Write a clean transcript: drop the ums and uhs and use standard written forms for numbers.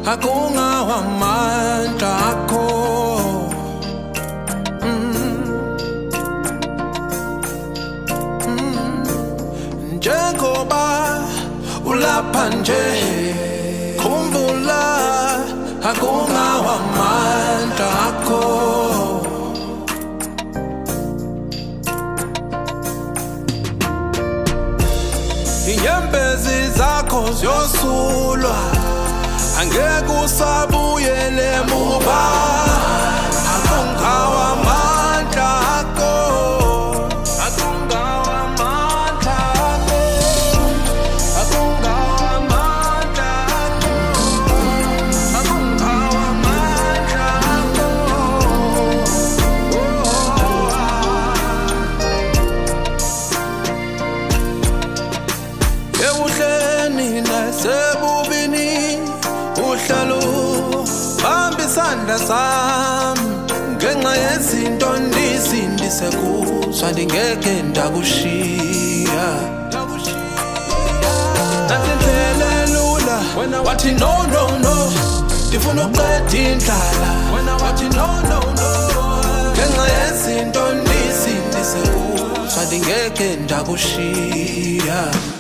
akungawamandla akho. Njengoba ulapha nje, khumbula akungawamandla akho. Inyembezi zakho ziyosulwa, angeke usabuyele emuva. Akungawamandla akho, akungawamandla akho, akungawamandla akho, akungawamandla akho. Ebuhleni nasebubini uhlalo bamba isandla sami, ngenxa yezinto ndisindise kuzo andingeke ndakushiya. Nasindlela elula wena wathi no no no, ndifuna ukuqeda indlala wena wathi no no no, ngenxa yezinto ndisindise kuzo andingeke ndakushiya.